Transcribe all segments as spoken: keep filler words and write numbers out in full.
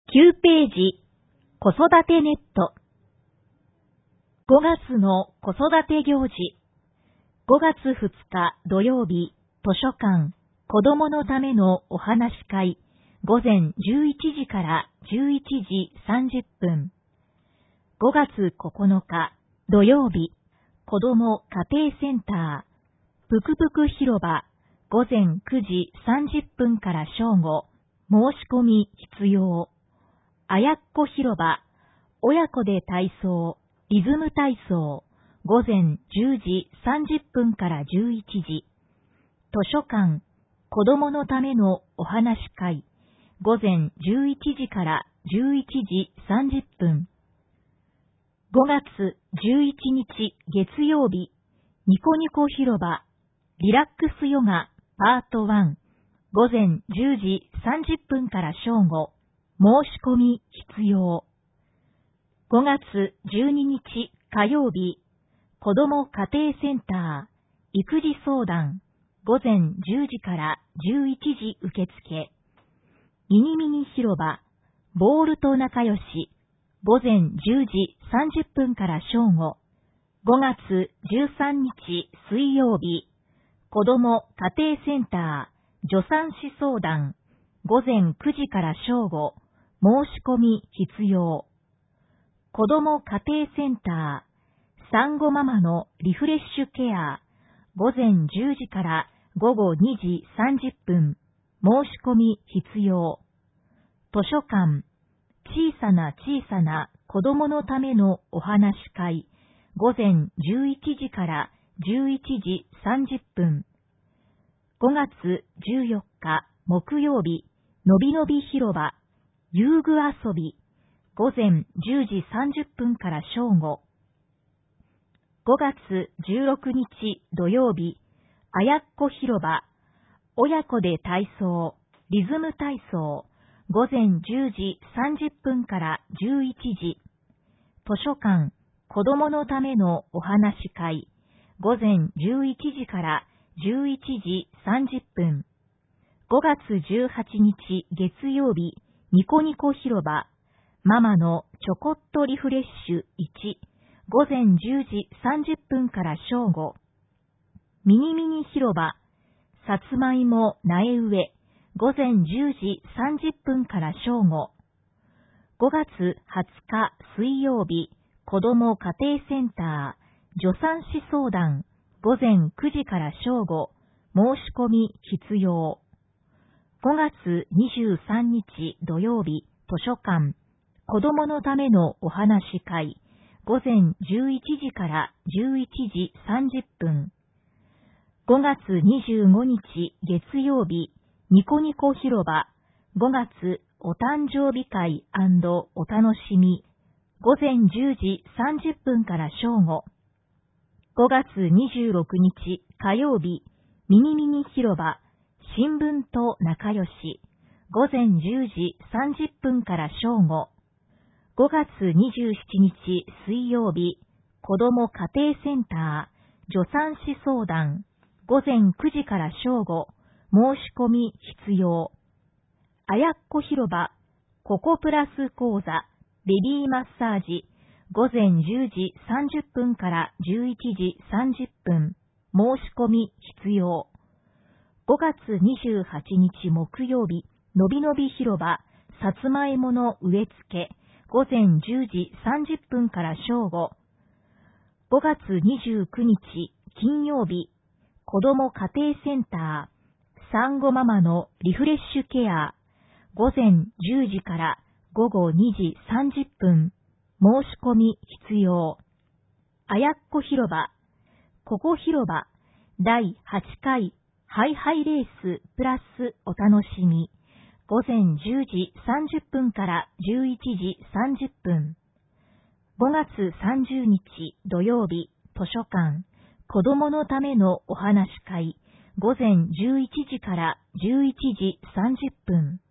きゅうページ、子育てネット。ごがつの子育て行事。ごがつふつか土曜日、図書館、子供のためのお話し会、ごぜんじゅういちじからじゅういちじさんじゅっぷん。ごがつここのか土曜日、子供家庭センター、ぷくぷく広場、ごぜんくじさんじゅっぷんから正午、申し込み必要。あやっこ広場、親子で体操、リズム体操、ごぜんじゅうじさんじゅっぷんからじゅういちじ。図書館、子供のためのお話し会、ごぜんじゅういちじからじゅういちじさんじゅっぷん。ごがつじゅういちにち月曜日、ニコニコ広場、リラックスヨガパートいち、ごぜんじゅうじさんじゅっぷんから正午、申し込み必要。ごがつじゅうににち火曜日、子ども家庭センター、育児相談、ごぜんじゅうじからじゅういちじ受付。ミニミニ広場、ボールと仲良し、ごぜんじゅうじさんじゅっぷんから正午。ごがつじゅうさんにち水曜日、子ども家庭センター、助産師相談、ごぜんくじから正午、申し込み必要。子ども家庭センター、産後ママのリフレッシュケア、ごぜんじゅうじからごごにじさんじゅっぷん、申し込み必要。図書館、小さな小さな子供のためのお話し会、ごぜんじゅういちじからじゅういちじさんじゅっぷん。ごがつじゅうよっか木曜日、のびのび広場、遊具遊び、ごぜんじゅうじさんじゅっぷんから正午。ごがつじゅうろくにち土曜日、あやっこ広場、親子で体操、リズム体操、ごぜんじゅうじさんじゅっぷんからじゅういちじ。図書館、子供のためのお話し会、ごぜんじゅういちじからじゅういちじさんじゅっぷん。ごがつじゅうはちにち月曜日、ニコニコ広場、ママのちょこっとリフレッシュいち、ごぜんじゅうじさんじゅっぷんから正午。ミニミニ広場、さつまいも苗植え、ごぜんじゅうじさんじゅっぷんから正午。ごがつはつか水曜日、子ども家庭センター、助産師相談、ごぜんくじから正午、申し込み必要。ごがつにじゅうさんにち土曜日、図書館、子供のためのお話し会、ごぜんじゅういちじからじゅういちじさんじゅっぷん。ごがつにじゅうごにち月曜日、ニコニコ広場、ごがつお誕生日会&お楽しみ、ごぜんじゅうじさんじゅっぷんから正午。ごがつにじゅうろくにち火曜日、ミニミニ広場、新聞と仲良し、ごぜんじゅうじさんじゅっぷんから正午。ごがつにじゅうしちにち水曜日、子ども家庭センター、助産師相談、ごぜんくじから正午、申し込み必要。あやっこ広場、ココプラス講座、ベビーマッサージ、ごぜんじゅうじさんじゅっぷんからじゅういちじさんじゅっぷん、申し込み必要。ごがつにじゅうはちにち木曜日、のびのび広場、さつまいもの植え付け、ごぜんじゅうじさんじゅっぷんから正午。ごがつにじゅうくにち金曜日、子ども家庭センター、産後ママのリフレッシュケア、ごぜんじゅうじからごごにじさんじゅっぷん、申し込み必要。あやっこ広場、ここ広場、だいはちかいハイハイレースプラスお楽しみ、ごぜんじゅうじさんじゅっぷんからじゅういちじさんじゅっぷん。ごがつさんじゅうにち土曜日、図書館、子供のためのお話し会、ごぜんじゅういちじからじゅういちじさんじゅっぷん。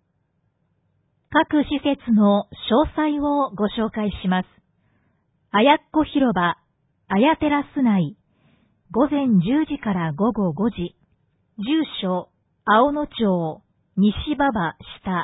各施設の詳細をご紹介します。あやっこ広場、あやテラス内、ごぜんじゅうじからごごごじ、住所、青野町、西馬場下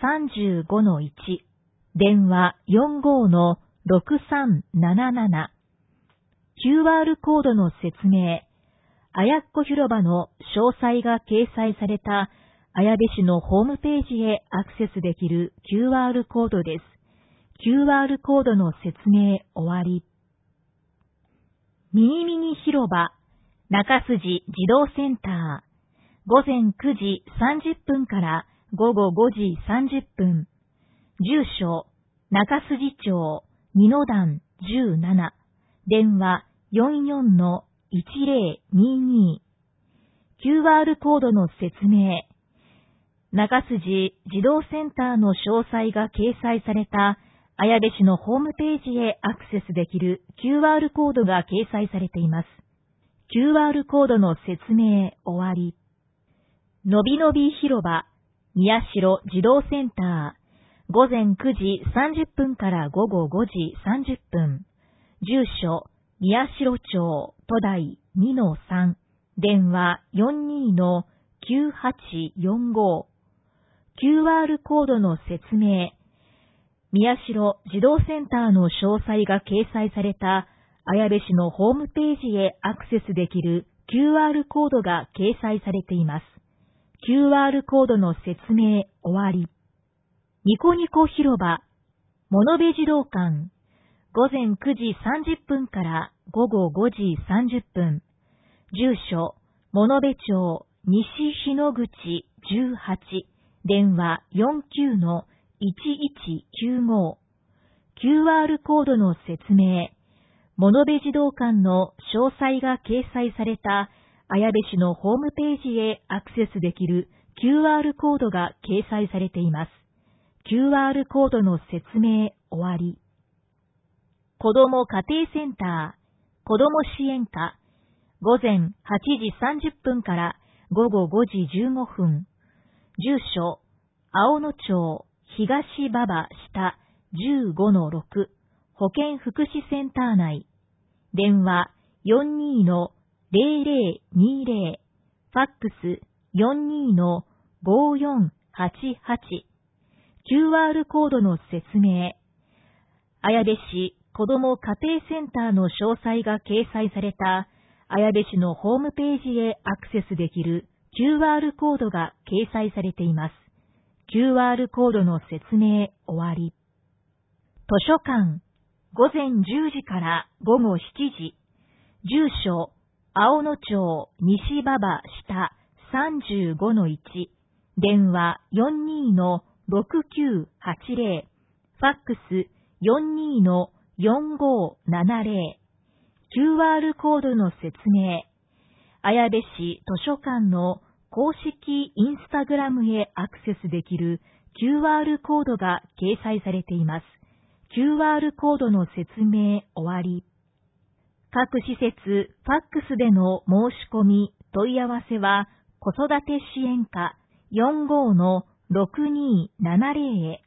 さんじゅうごのいち、電話 よんごのろくさんなななな。キューアール コードの説明。あやっこ広場の詳細が掲載された綾部市のホームページへアクセスできる キューアール コードです。キューアール コードの説明終わり。ミニミニ広場、中筋児童センター。午前くじさんじゅっぷんから午後ごじさんじゅっぷん。住所、中筋町にの段じゅうなな。電話 よんよんのいちぜろにに。キューアール コードの説明。中筋児童センターの詳細が掲載された綾部市のホームページへアクセスできる キューアール コードが掲載されています。キューアール コードの説明終わり。のびのび広場、宮代児童センター。午前くじさんじゅっぷんから午後ごじさんじゅっぷん。住所、宮代町都台にのさん。電話 よんにのきゅうはちよんご。キューアール コードの説明。宮代児童センターの詳細が掲載された綾部市のホームページへアクセスできる キューアール コードが掲載されています。キューアール コードの説明終わり。ニコニコ広場、物部児童館。午前くじさんじゅっぷんから午後ごじさんじゅっぷん。住所、物部町西日野口じゅうはち。電話 よんきゅうのいちいちきゅうご。キューアール コードの説明。物部児童館の詳細が掲載された綾部市のホームページへアクセスできる キューアール コードが掲載されています。キューアール コードの説明終わり。子ども家庭センター、子ども支援課。午前はちじさんじゅっぷんから午後ごじじゅうごふん。住所、青野町東馬場下じゅうごのろく。保健福祉センター内。電話 よんにのぜろぜろにぜろ。ファックス よんにのごよんはちはち。キューアール コードの説明。綾部市子ども家庭センターの詳細が掲載された綾部市のホームページへアクセスできる キューアール コードが掲載されています。キューアール コードの説明終わり。図書館、午前じゅうじから午後しちじ。住所、青野町西馬場下さんじゅうごのいち。電話 よんにのろくきゅうはちぜろ。ファックス よんにのよんごななぜろ。キューアール コードの説明。綾部市図書館の公式インスタグラムへアクセスできる キューアール コードが掲載されています。キューアール コードの説明終わり。各施設ファックスでの申し込み問い合わせは子育て支援課 よんごのろくにーななぜろへ。